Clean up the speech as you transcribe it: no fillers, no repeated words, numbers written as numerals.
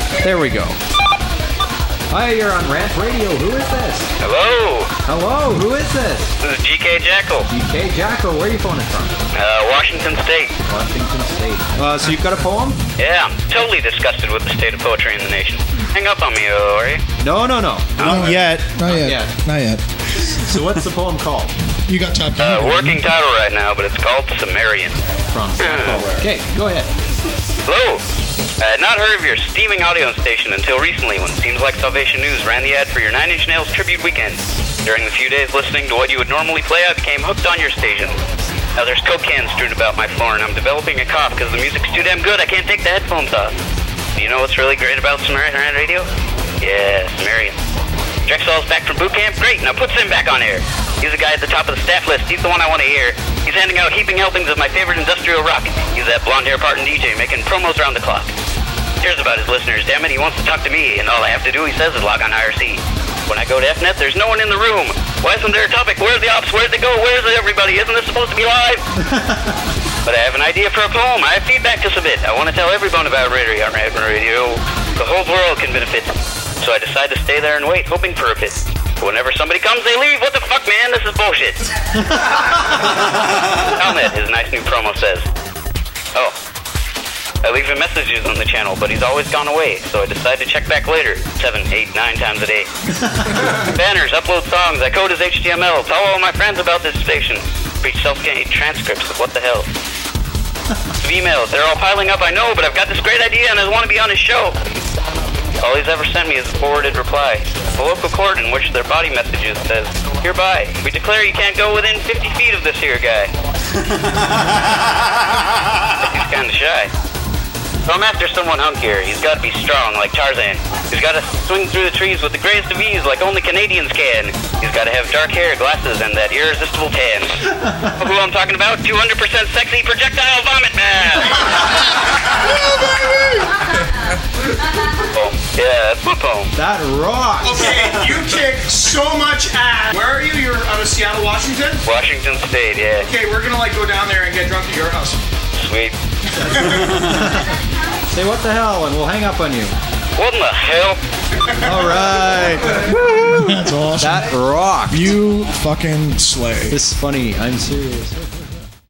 There we go. Hi, you're on Rant Radio. Who is this? Hello. Hello, who is this? This is GK Jackal. GK Jackal, where are you phoning from? Washington State. Washington State. So you've got a poem? Yeah, I'm totally disgusted with the state of poetry in the nation. Hang up on me, are you? No. Not yet. So what's the poem called? You got top Working title right now, but it's called Sumerian. From Okay, go ahead. Hello. I had not heard of your steaming audio station until recently when it seems like Salvation News ran the ad for your Nine Inch Nails tribute weekend. During the few days listening to what you would normally play, I became hooked on your station. Now there's Coke cans strewn about my floor and I'm developing a cough because the music's too damn good I can't take the headphones off. Do you know what's really great about Sumerian Radio? Yeah, Sumerian. Drexel's back from boot camp? Great, now put Sim back on air. He's the guy at the top of the staff list. He's the one I want to hear. He's handing out heaping helpings of my favorite industrial rock. He's that blonde hair parting DJ making promos around the clock. Cares about his listeners, damn it. He wants to talk to me, and all I have to do, he says, is log on IRC. When I go to FNet, there's no one in the room. Why isn't there a topic? Where's the ops? Where'd they go? Where's everybody? Isn't this supposed to be live? But I have an idea for a poem. I have feedback to submit. I want to tell everyone about Radio. The whole world can benefit. So I decide to stay there and wait, hoping for a bit. But whenever somebody comes, they leave. What the fuck, man? This is bullshit. Helmet, his nice new promo says. Oh. I leave him messages on the channel, but he's always gone away, so I decide to check back later, 7, 8, 9 times a day. Banners, upload songs, I code as HTML, tell all my friends about this station. Preach self-contained transcripts of what the hell. Emails, they're all piling up, I know, but I've got this great idea and I want to be on his show. All he's ever sent me is a forwarded reply. A local court in which their body messages says, hereby, we declare you can't go within 50 feet of this here guy. He's kind of shy. So I'm after someone hunkier. He's got to be strong like Tarzan. He's got to swing through the trees with the greatest of ease like only Canadians can. He's got to have dark hair, glasses, and that irresistible tan. Who I'm talking about? 200% sexy projectile vomit man! Oh, yeah, that's my poem. That rocks! Okay, you kick so much ass. Where are you? You're out of Seattle, Washington? Washington State, yeah. Okay, we're gonna go down there and get drunk at your house. Sweet. Say what the hell and we'll hang up on you. What in the hell? All right. That's awesome. That rocks. You fucking slay. This is funny. I'm serious.